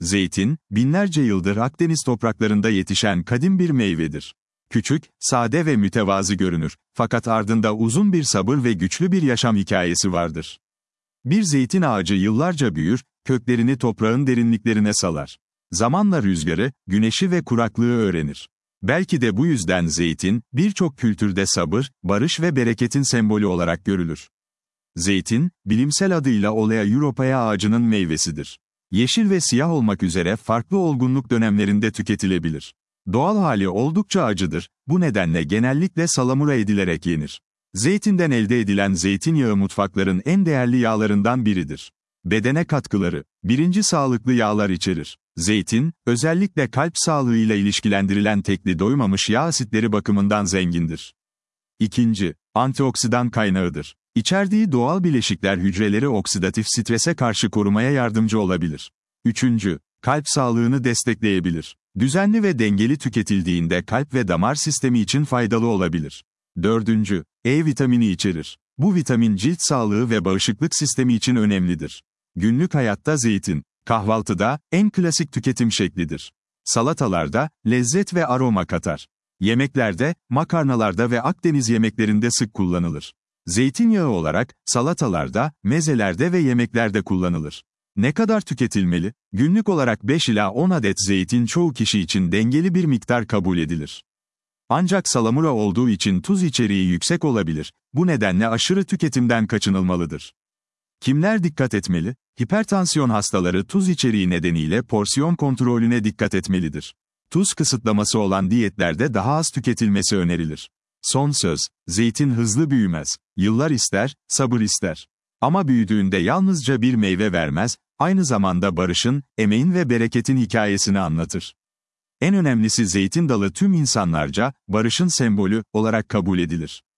Zeytin, binlerce yıldır Akdeniz topraklarında yetişen kadim bir meyvedir. Küçük, sade ve mütevazı görünür, fakat ardında uzun bir sabır ve güçlü bir yaşam hikayesi vardır. Bir zeytin ağacı yıllarca büyür, köklerini toprağın derinliklerine salar. Zamanla rüzgarı, güneşi ve kuraklığı öğrenir. Belki de bu yüzden zeytin, birçok kültürde sabır, barış ve bereketin sembolü olarak görülür. Zeytin, bilimsel adıyla Olea europaea ağacının meyvesidir. Yeşil ve siyah olmak üzere farklı olgunluk dönemlerinde tüketilebilir. Doğal hali oldukça acıdır, bu nedenle genellikle salamura edilerek yenir. Zeytinden elde edilen zeytinyağı mutfakların en değerli yağlarından biridir. Bedene katkıları: 1. Sağlıklı yağlar içerir. Zeytin, özellikle kalp sağlığıyla ilişkilendirilen tekli doymamış yağ asitleri bakımından zengindir. 2. Antioksidan kaynağıdır. İçerdiği doğal bileşikler hücreleri oksidatif strese karşı korumaya yardımcı olabilir. 3. Kalp sağlığını destekleyebilir. Düzenli ve dengeli tüketildiğinde kalp ve damar sistemi için faydalı olabilir. 4. E vitamini içerir. Bu vitamin cilt sağlığı ve bağışıklık sistemi için önemlidir. Günlük hayatta zeytin, kahvaltıda en klasik tüketim şeklidir. Salatalarda lezzet ve aroma katar. Yemeklerde, makarnalarda ve Akdeniz yemeklerinde sık kullanılır. Zeytinyağı olarak salatalarda, mezelerde ve yemeklerde kullanılır. Ne kadar tüketilmeli? Günlük olarak 5 ila 10 adet zeytin çoğu kişi için dengeli bir miktar kabul edilir. Ancak salamura olduğu için tuz içeriği yüksek olabilir, bu nedenle aşırı tüketimden kaçınılmalıdır. Kimler dikkat etmeli? Hipertansiyon hastaları tuz içeriği nedeniyle porsiyon kontrolüne dikkat etmelidir. Tuz kısıtlaması olan diyetlerde daha az tüketilmesi önerilir. Son söz: zeytin hızlı büyümez. Yıllar ister, sabır ister. Ama büyüdüğünde yalnızca bir meyve vermez, aynı zamanda barışın, emeğin ve bereketin hikayesini anlatır. En önemlisi zeytin dalı tüm insanlarca, barışın sembolü olarak kabul edilir.